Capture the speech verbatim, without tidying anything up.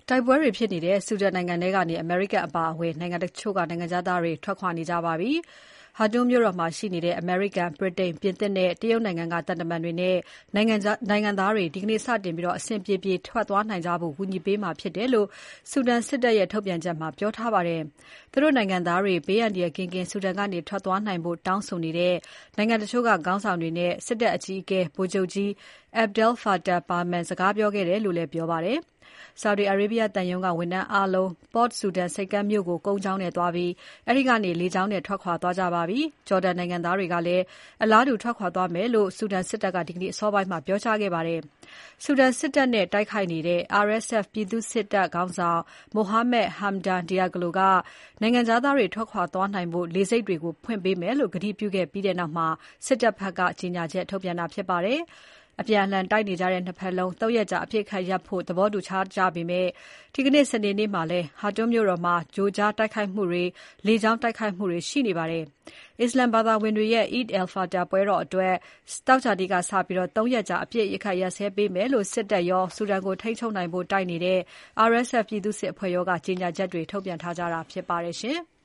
တိုက်ပွဲတွေဖြစ်နေတဲ့ဆူဒန်နိုင်ငံထဲကနေအမေရိကန်အပါအဝင်နိုင်ငံတချို့ကနိုင်ငံသားတွေထွက်ခွာနေကြပါပြီ။ Khartoum မြို့တော်မှာရှိနေတဲ့အမေရိကန်၊ ဗြိတိန်၊ ပြင်သစ်နဲ့တရုတ်နိုင်ငံကသံတမန်တွေနဲ့နိုင်ငံသားတွေဒီနေ့စတင်ပြီးအဆင်ပြေပြေထွက်သွားနိုင်ကြဖို့ကူညီပေးမှာဖြစ်တယ်လို့ဆူဒန်စစ်တပ်ရဲ့ထုတ်ပြန်ချက်မှာပြောထားပါတယ်။ သူတို့နိုင်ငံသားတွေဘေးအန္တရာယ်ကင်းကင်းဆူဒန်ကနေထွက်သွားနိုင်ဖို့တောင်းဆိုနေတဲ့နိုင်ငံတချို့ကခေါင်းဆောင်တွေနဲ့စစ်တပ်အကြီးအကဲ ဗိုလ်ချုပ်ကြီး Abdel Fattah Burhan စကားပြောခဲ့တယ်လို့လည်းပြောပါတယ်။ Saudi Arabia သံရုံးကဝန်ထမ်းအားလုံး Port Sudan ဆိပ်ကမ်းမြို့ကိုကုန်းကြောင်းနဲ့သွားပြီးအဲဒီကနေလေကြောင်းနဲ့ထွက်ခွာသွားကြပါပြီ။ ဂျော်ဒန်နိုင်ငံသားတွေကလည်းအလားတူထွက်ခွာသွားမယ်လို့ဆူဒန်စစ်တပ်ကဒီနေ့အစောပိုင်းမှာပြောကြားခဲ့ပါတယ်။ ဆူဒန်စစ်တပ်နဲ့တိုက်ခိုက်နေတဲ့ အာရ်အက်စ်အက်ဖ် ပြည်သူ့စစ်တပ်ခေါင်းဆောင် Mohamed Hamdan Dagalo ကနိုင်ငံခြားသားတွေထွက်ခွာသွားနိုင်ဖို့လေဆိပ်တွေကိုဖွင့်ပေးမယ်လို့ကတိပြုခဲ့ပြီးနောက်မှာစစ်တပ်ဘက်ကကြေညာချက်ထုတ်ပြန်တာဖြစ်ပါတယ်။ အပြန်အလှန်တိုက်နေကြတဲ့၂ ဘက်လုံး ၃ ရက်ကြာအပစ်အခတ်ရပ်ဖို့သဘောတူထားကြပေမဲ့ ဒီနေ့စနေနေ့မှာလည်း Khartoum မြို့တော်မှာ ကြိုကြားတိုက်ခိုက်မှုတွေ၊ လေကြောင်းတိုက်ခိုက်မှုတွေရှိနေပါတယ်။ အစ္စလာမ်ဘာသာဝင်တွေရဲ့ Eid al-Fitr ပွဲတော်အတွက် သောကြာနေ့ကစပြီး ၃ ရက်ကြာအပစ်အခတ်ရပ်စဲပေးမယ်လို့စစ်တပ်ရော ဆူဒန်ကိုထိန်းချုပ်နိုင်ဖို့တိုက်နေတဲ့ အာရ်အက်စ်အက်ဖ် ပြည်သူ့စစ်အဖွဲ့ရောကကြေညာချက်တွေထုတ်ပြန်ထားကြတာဖြစ်ပါတယ်ရှင်။